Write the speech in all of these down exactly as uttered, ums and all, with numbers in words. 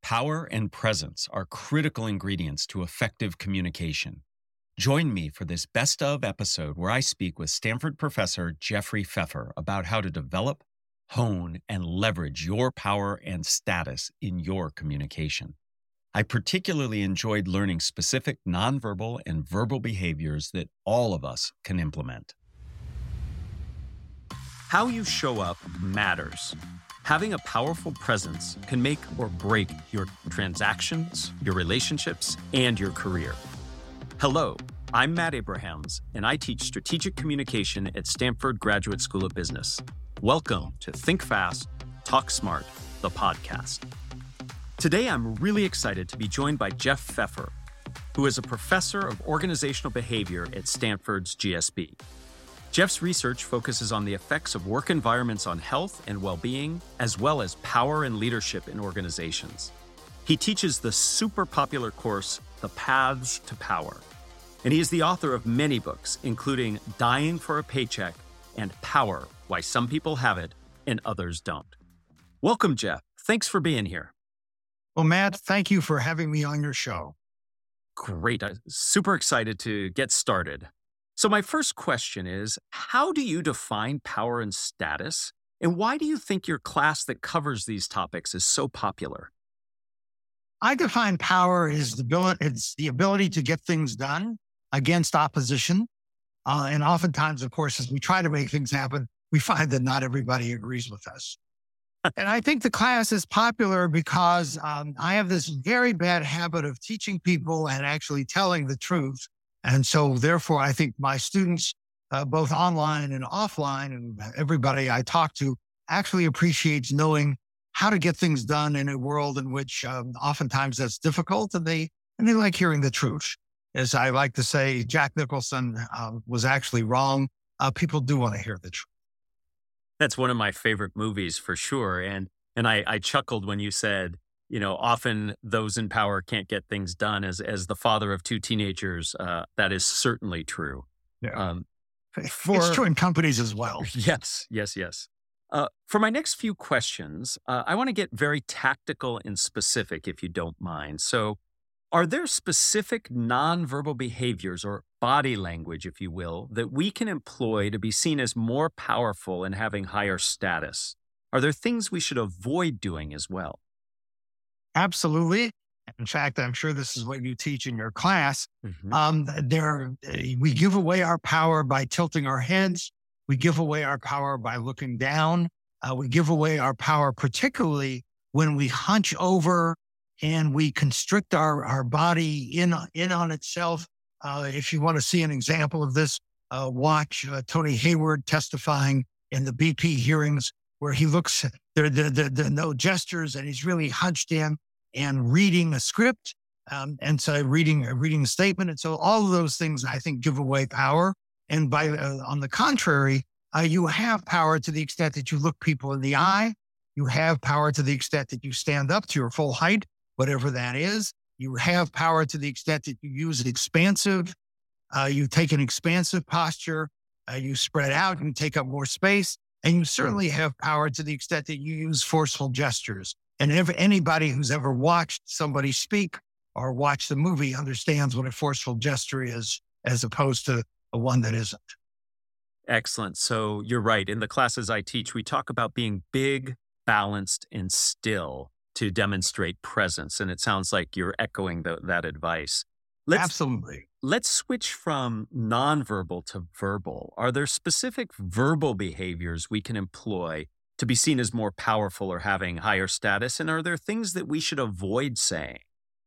Power and presence are critical ingredients to effective communication. Join me for this best of episode where I speak with Stanford professor Jeffrey Pfeffer about how to develop, hone, and leverage your power and status in your communication. I particularly enjoyed learning specific nonverbal and verbal behaviors that all of us can implement. How you show up matters. Having a powerful presence can make or break your transactions, your relationships, and your career. Hello, I'm Matt Abrahams, and I teach strategic communication at Stanford Graduate School of Business. Welcome to Think Fast, Talk Smart, the podcast. Today, I'm really excited to be joined by Jeff Pfeffer, who is a professor of organizational behavior at Stanford's G S B. Jeff's research focuses on the effects of work environments on health and well-being, as well as power and leadership in organizations. He teaches the super popular course, The Paths to Power, and he is the author of many books, including Dying for a Paycheck and Power, Why Some People Have It and Others Don't. Welcome, Jeff. Thanks for being here. Well, Matt, thank you for having me on your show. Great. I'm super excited to get started. So my first question is, how do you define power and status? And why do you think your class that covers these topics is so popular? I define power as the ability, it's the ability to get things done against opposition. Uh, and oftentimes, of course, as we try to make things happen, we find that not everybody agrees with us. And I think the class is popular because um, I have this very bad habit of teaching people and actually telling the truth. And so therefore, I think my students, uh, both online and offline, and everybody I talk to actually appreciates knowing how to get things done in a world in which um, oftentimes that's difficult, and they and they like hearing the truth. As I like to say, Jack Nicholson uh, was actually wrong. Uh, people do want to hear the truth. That's one of my favorite movies for sure. And and I, I chuckled when you said, you know, often those in power can't get things done. As as the father of two teenagers, uh, that is certainly true. Yeah. Um, for, it's true in companies as well. Yes, yes, yes. Uh, for my next few questions, uh, I want to get very tactical and specific, if you don't mind. So are there specific nonverbal behaviors or body language, if you will, that we can employ to be seen as more powerful and having higher status? Are there things we should avoid doing as well? Absolutely. In fact, I'm sure this is what you teach in your class. Mm-hmm. Um, there, we give away our power by tilting our heads. We give away our power by looking down. Uh, we give away our power, particularly when we hunch over and we constrict our, our body in, in on itself. Uh, if you want to see an example of this, uh, watch uh, Tony Hayward testifying in the B P hearings, where he looks, there, there, there, there are no gestures, and he's really hunched in and reading a script, um, and so reading reading a statement. And so all of those things, I think, give away power. And by uh, on the contrary, uh, you have power to the extent that you look people in the eye. You have power to the extent that you stand up to your full height, whatever that is. You have power to the extent that you use an expansive, uh, you take an expansive posture, uh, you spread out, you take up more space, and you certainly have power to the extent that you use forceful gestures. And if anybody who's ever watched somebody speak or watched the movie understands what a forceful gesture is, as opposed to a one that isn't. Excellent. So you're right. In the classes I teach, we talk about being big, balanced, and still to demonstrate presence. And it sounds like you're echoing the, that advice. Let's, Absolutely. Let's switch from nonverbal to verbal. Are there specific verbal behaviors we can employ to be seen as more powerful or having higher status? And are there things that we should avoid saying?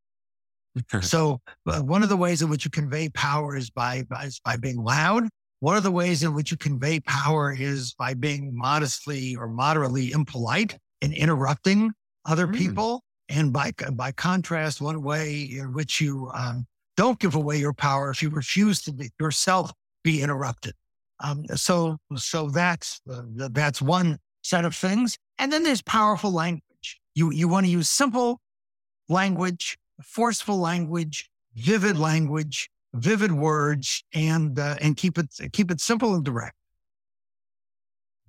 So uh, one of the ways in which you convey power is by, by, is by being loud. One of the ways in which you convey power is by being modestly or moderately impolite and interrupting other mm. people. And by, by contrast, one way in which you um, don't give away your power if you refuse to be yourself be interrupted. Um, so, so that's, uh, that's one set of things. And then there's powerful language. You, you want to use simple language, forceful language, vivid language, vivid words, and, uh, and keep it, keep it simple and direct.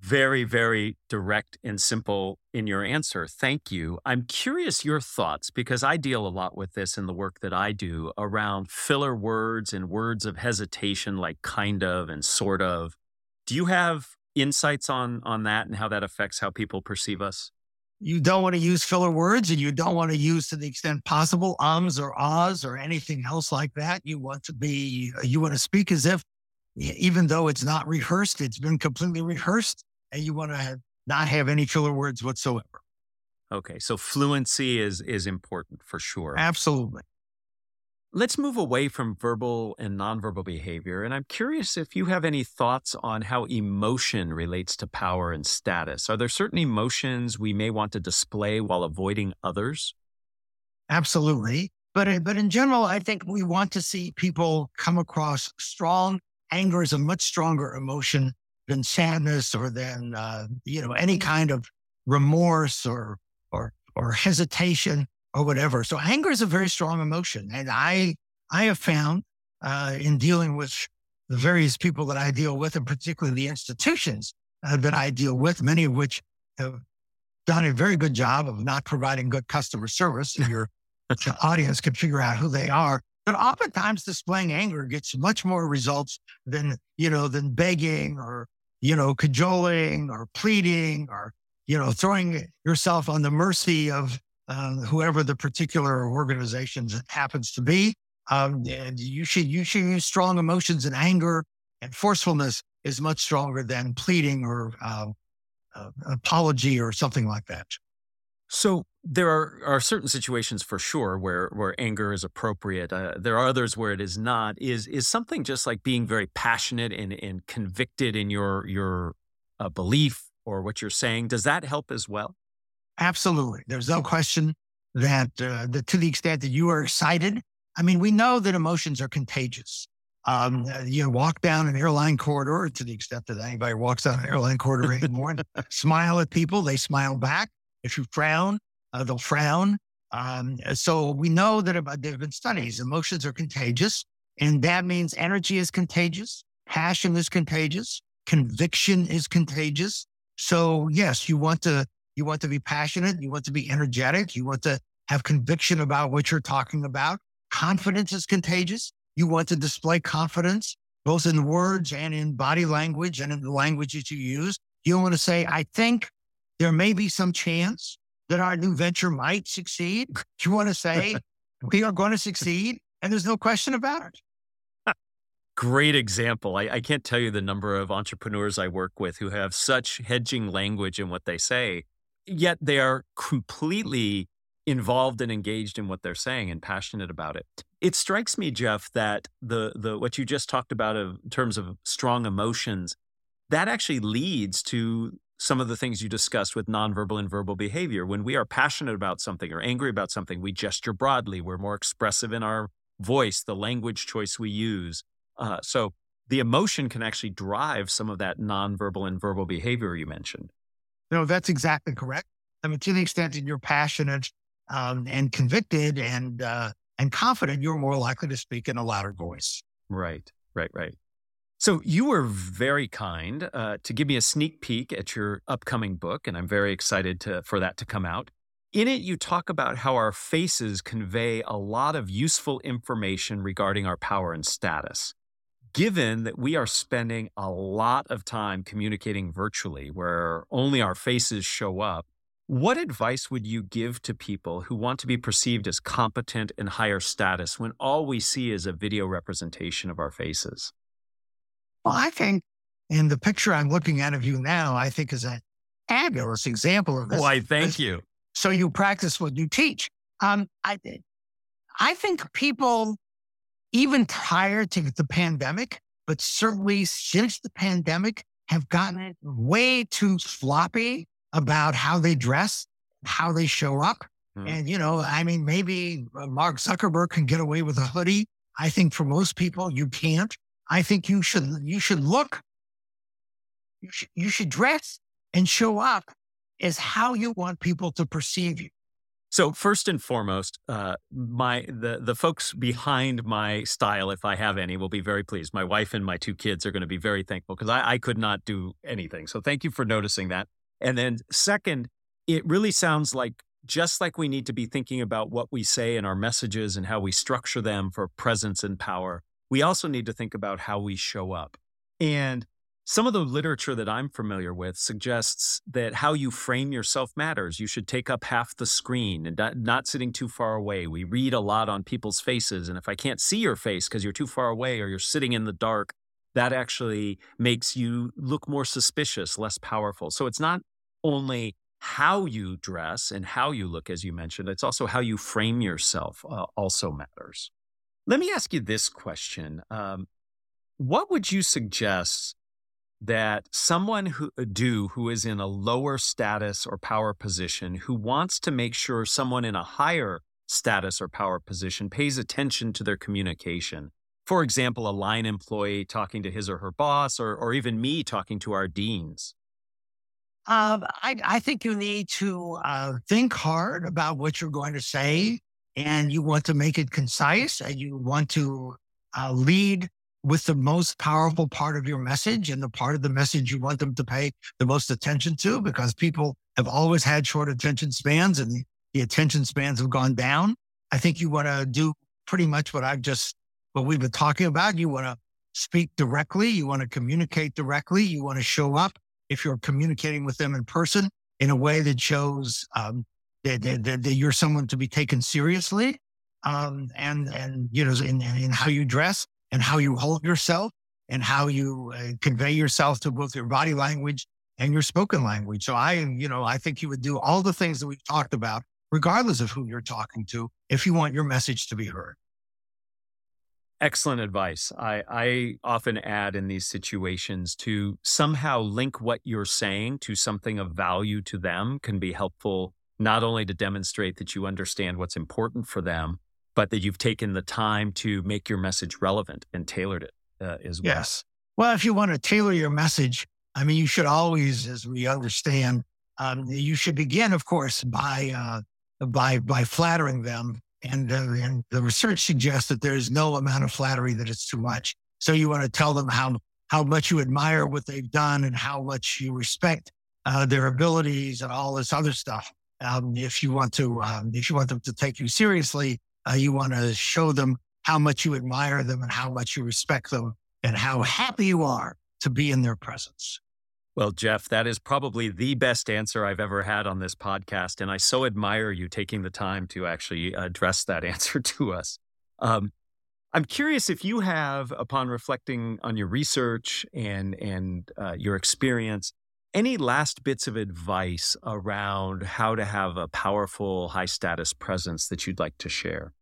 Very, very direct and simple in your answer. Thank you. I'm curious your thoughts because I deal a lot with this in the work that I do around filler words and words of hesitation like kind of and sort of. Do you have insights on on that and how that affects how people perceive us? You don't want to use filler words, and you don't want to use, to the extent possible, ums or ahs or anything else like that. You want to be, you want to speak as if, e- even though it's not rehearsed, it's been completely rehearsed, and you want to have, not have any filler words whatsoever. Okay, so fluency is is important for sure. Absolutely. Let's move away from verbal and nonverbal behavior. And I'm curious if you have any thoughts on how emotion relates to power and status. Are there certain emotions we may want to display while avoiding others? Absolutely. But, uh, but in general, I think we want to see people come across strong. Anger is a much stronger emotion than sadness or than, uh, you know, any kind of remorse or, or, or hesitation or whatever. So anger is a very strong emotion. And I, I have found, uh, in dealing with the various people that I deal with, and particularly the institutions uh, that I deal with, many of which have done a very good job of not providing good customer service. And your audience can figure out who they are. But oftentimes displaying anger gets much more results than, you know, than begging or, you know, cajoling or pleading or, you know, throwing yourself on the mercy of uh, whoever the particular organization happens to be. Um, and you should, you should use strong emotions, and anger and forcefulness is much stronger than pleading or uh, uh, apology or something like that. So there are, are certain situations for sure where, where anger is appropriate. Uh, there are others where it is not. Is is something just like being very passionate and, and convicted in your your uh, belief or what you're saying? Does that help as well? Absolutely. There's no question that, uh, that to the extent that you are excited, I mean, we know that emotions are contagious. Um, uh, you walk down an airline corridor, to the extent that anybody walks down an airline corridor anymore, and smile at people, they smile back. If you frown, uh, they'll frown. Um, so we know that about, there have been studies, emotions are contagious, and that means energy is contagious, passion is contagious, conviction is contagious. So yes, you want to, you want to be passionate, you want to be energetic, you want to have conviction about what you're talking about. Confidence is contagious. You want to display confidence, both in words and in body language and in the language that you use. You want to say, I think there may be some chance that our new venture might succeed. You want to say, we are going to succeed, and there's no question about it. Great example. I, I can't tell you the number of entrepreneurs I work with who have such hedging language in what they say, yet they are completely involved and engaged in what they're saying and passionate about it. It strikes me, Jeff, that the the what you just talked about of, in terms of strong emotions, that actually leads to some of the things you discussed with nonverbal and verbal behavior. When we are passionate about something or angry about something, we gesture broadly. We're more expressive in our voice, the language choice we use. Uh, so the emotion can actually drive some of that nonverbal and verbal behavior you mentioned. No, that's exactly correct. I mean, to the extent that you're passionate um, and convicted and uh, and confident, you're more likely to speak in a louder voice. Right, right, right. So you were very kind uh, to give me a sneak peek at your upcoming book, and I'm very excited to, for that to come out. In it, you talk about how our faces convey a lot of useful information regarding our power and status. Given that we are spending a lot of time communicating virtually, where only our faces show up, what advice would you give to people who want to be perceived as competent and higher status when all we see is a video representation of our faces? Well, I think, and the picture I'm looking at of you now, I think is a fabulous example of this. Why, thank you. So you practice what you teach. Um, I, I think people, even prior to the pandemic, but certainly since the pandemic, have gotten way too sloppy about how they dress, how they show up. Mm. And, you know, I mean, maybe Mark Zuckerberg can get away with a hoodie. I think for most people, you can't. I think you should, you should look, you should, you should dress and show up as how you want people to perceive you. So first and foremost, uh, my the the folks behind my style, if I have any, will be very pleased. My wife and my two kids are going to be very thankful because I, I could not do anything. So thank you for noticing that. And then second, it really sounds like just like we need to be thinking about what we say in our messages and how we structure them for presence and power, we also need to think about how we show up. And some of the literature that I'm familiar with suggests that how you frame yourself matters. You should take up half the screen and not, not sitting too far away. We read a lot on people's faces. And if I can't see your face because you're too far away or you're sitting in the dark, that actually makes you look more suspicious, less powerful. So it's not only how you dress and how you look, as you mentioned, it's also how you frame yourself uh, also matters. Let me ask you this question. Um, what would you suggest that someone who do who is in a lower status or power position who wants to make sure someone in a higher status or power position pays attention to their communication? For example, a line employee talking to his or her boss, or, or even me talking to our deans. Um, I, I think you need to uh, think hard about what you're going to say, and you want to make it concise, and you want to uh, lead with the most powerful part of your message and the part of the message you want them to pay the most attention to, because people have always had short attention spans and the, the attention spans have gone down. I think you want to do pretty much what I've just, what we've been talking about. You want to speak directly. You want to communicate directly. You want to show up if you're communicating with them in person in a way that shows um, that, that, that, that you're someone to be taken seriously. Um, and, and, you know, in, in how you dress, and how you hold yourself, and how you uh, convey yourself to both your body language and your spoken language. So I, you know, I think you would do all the things that we've talked about, regardless of who you're talking to, if you want your message to be heard. Excellent advice. I, I often add in these situations to somehow link what you're saying to something of value to them can be helpful, not only to demonstrate that you understand what's important for them, but that you've taken the time to make your message relevant and tailored it uh, as well. Yes. Well, if you want to tailor your message, I mean, you should always, as we understand, um, you should begin, of course, by uh, by by flattering them. And, uh, and the research suggests that there is no amount of flattery that is too much. So you want to tell them how how much you admire what they've done and how much you respect uh, their abilities and all this other stuff. Um, if you want to, um, if you want them to take you seriously, Uh, you want to show them how much you admire them and how much you respect them and how happy you are to be in their presence. Well, Jeff, that is probably the best answer I've ever had on this podcast. And I so admire you taking the time to actually address that answer to us. Um, I'm curious if you have, upon reflecting on your research and, and uh, your experience, any last bits of advice around how to have a powerful, high-status presence that you'd like to share?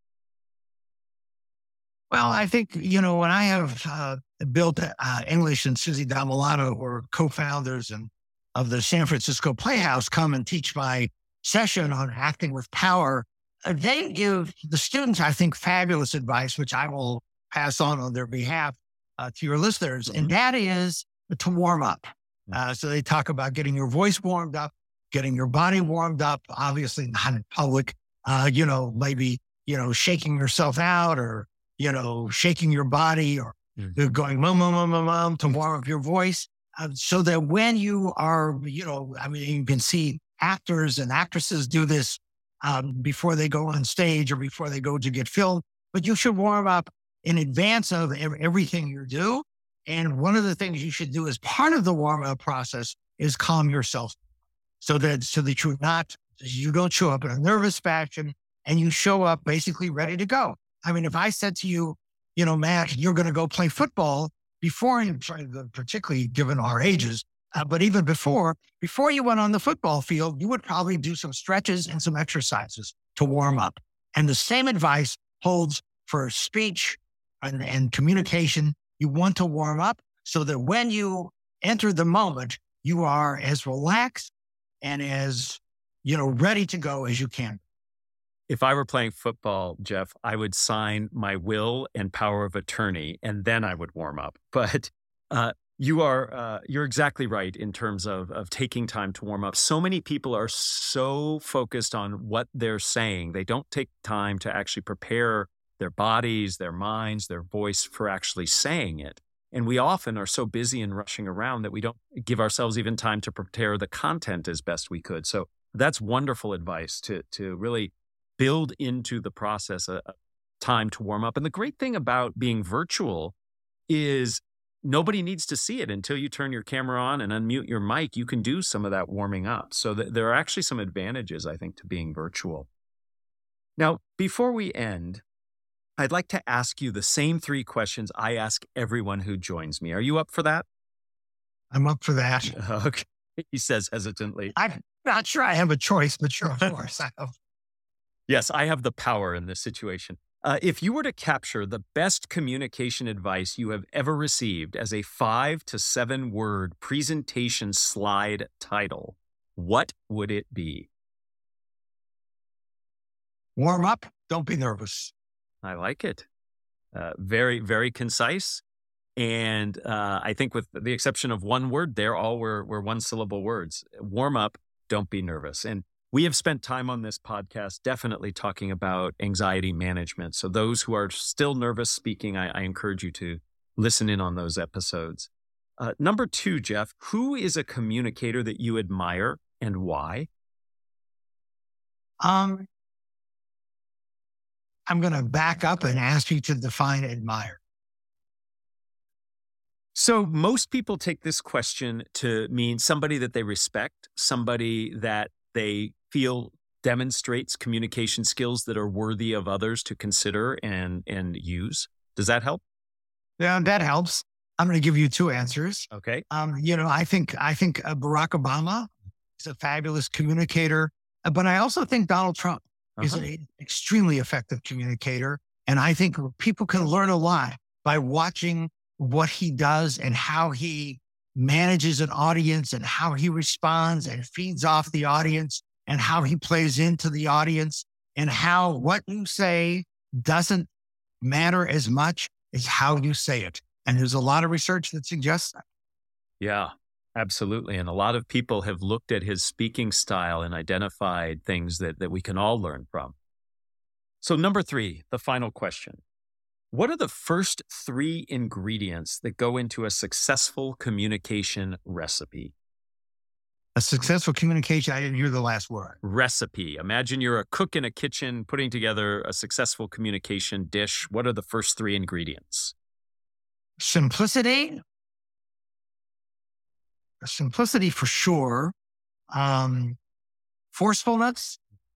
Well, I think, you know, when I have uh, built uh, English and Susie Damolato, who are co-founders and of the San Francisco Playhouse, come and teach my session on acting with power, uh, they give the students, I think, fabulous advice, which I will pass on on their behalf uh, to your listeners. Mm-hmm. And that is to warm up. Uh, so they talk about getting your voice warmed up, getting your body warmed up, obviously not in public, uh, you know, maybe, you know, shaking yourself out or, you know, shaking your body or mm-hmm. going mum, mum, mum, mum, mum to warm up your voice. Uh, so that when you are, you know, I mean, you can see actors and actresses do this um, before they go on stage or before they go to get filmed, but you should warm up in advance of everything you do. And one of the things you should do as part of the warm-up process is calm yourself so that so that you're not, you don't show up in a nervous fashion and you show up basically ready to go. I mean, if I said to you, you know, Matt, you're going to go play football before, particularly given our ages, uh, but even before, before you went on the football field, you would probably do some stretches and some exercises to warm up. And the same advice holds for speech and, and communication. You want to warm up so that when you enter the moment, you are as relaxed and as, you know, ready to go as you can. If I were playing football, Jeff, I would sign my will and power of attorney, and then I would warm up. But uh, You are, uh, you're exactly right in terms of, of taking time to warm up. So many people are so focused on what they're saying. They don't take time to actually prepare their bodies, their minds, their voice for actually saying it. And we often are so busy and rushing around that we don't give ourselves even time to prepare the content as best we could. So that's wonderful advice to, to really build into the process a, a time to warm up. And the great thing about being virtual is nobody needs to see it until you turn your camera on and unmute your mic. You can do some of that warming up. So th- there are actually some advantages, I think, to being virtual. Now, before we end, I'd like to ask you the same three questions I ask everyone who joins me. Are you up for that? I'm up for that. Okay, he says hesitantly. I'm not sure I have a choice, but sure, of course. I have. Yes, I have the power in this situation. Uh, if you were to capture the best communication advice you have ever received as a five to seven word presentation slide title, what would it be? Warm up. Don't be nervous. I like it. Uh, very, very concise. And uh, I think with the exception of one word there, all were, were one syllable words. Warm up. Don't be nervous. And we have spent time on this podcast definitely talking about anxiety management. So those who are still nervous speaking, I, I encourage you to listen in on those episodes. Uh, number two, Jeff, who is a communicator that you admire and why? Um, I'm going to back up and ask you to define admire. So most people take this question to mean somebody that they respect, somebody that they feel demonstrates communication skills that are worthy of others to consider and, and use. Does that help? Yeah, that helps. I'm going to give you two answers. Okay. Um, you know, I think I think uh, Barack Obama is a fabulous communicator, uh, but I also think Donald Trump uh-huh. is an extremely effective communicator, and I think people can learn a lot by watching what he does and how he manages an audience and how he responds and feeds off the audience and how he plays into the audience and how what you say doesn't matter as much as how you say it. And there's a lot of research that suggests that. Yeah, absolutely. And a lot of people have looked at his speaking style and identified things that, that we can all learn from. So number three, the final question. What are the first three ingredients that go into a successful communication recipe? A successful communication, I didn't hear the last word. Recipe. Imagine you're a cook in a kitchen putting together a successful communication dish. What are the first three ingredients? Simplicity. Simplicity for sure. Um, forcefulness.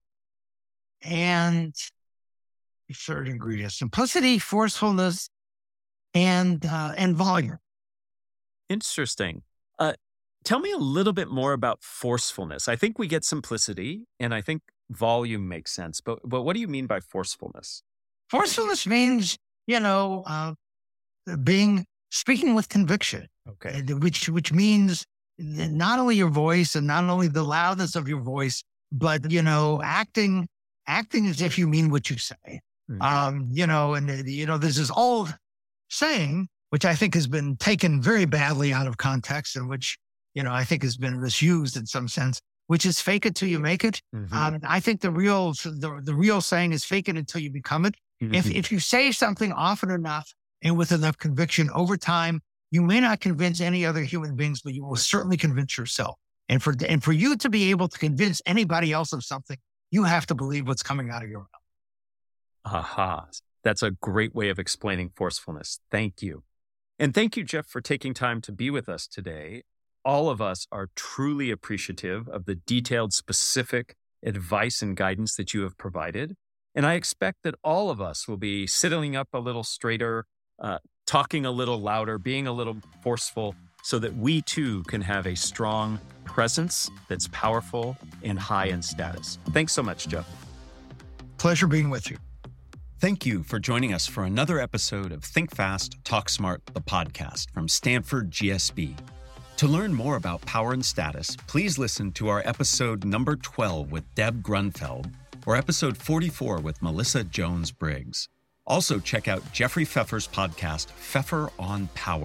And the third ingredient, simplicity, forcefulness, and uh, and volume. Interesting. Uh, tell me a little bit more about forcefulness. I think we get simplicity, and I think volume makes sense. But but what do you mean by forcefulness? Forcefulness means, you know, uh, being speaking with conviction. Okay. Which which means not only your voice and not only the loudness of your voice, but you know, acting acting as if you mean what you say. Mm-hmm. Um, you know, and, uh, you know, there's this old saying, which I think has been taken very badly out of context and which, you know, I think has been misused in some sense, which is fake it till you make it. Mm-hmm. Um, I think the real, the, the real saying is fake it until you become it. Mm-hmm. If, if you say something often enough and with enough conviction over time, you may not convince any other human beings, but you will certainly convince yourself. And for, and for you to be able to convince anybody else of something, you have to believe what's coming out of your mouth. Aha. That's a great way of explaining forcefulness. Thank you. And thank you, Jeff, for taking time to be with us today. All of us are truly appreciative of the detailed, specific advice and guidance that you have provided. And I expect that all of us will be sitting up a little straighter, uh, talking a little louder, being a little forceful, so that we too can have a strong presence that's powerful and high in status. Thanks so much, Jeff. Pleasure being with you. Thank you for joining us for another episode of Think Fast, Talk Smart, the podcast from Stanford G S B. To learn more about power and status, please listen to our episode number twelve with Deb Grunfeld or episode forty-four with Melissa Jones-Briggs. Also, check out Jeffrey Pfeffer's podcast, Pfeffer on Power.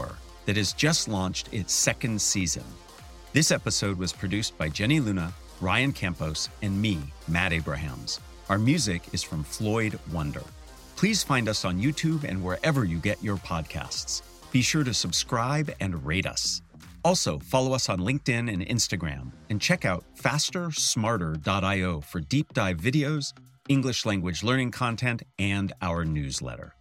that has just launched its second season. This episode was produced by Jenny Luna, Ryan Campos, and me, Matt Abrahams. Our music is from Floyd Wonder. Please find us on YouTube and wherever you get your podcasts. Be sure to subscribe and rate us. Also, follow us on LinkedIn and Instagram, and check out faster smarter dot io for deep dive videos, English language learning content, and our newsletter.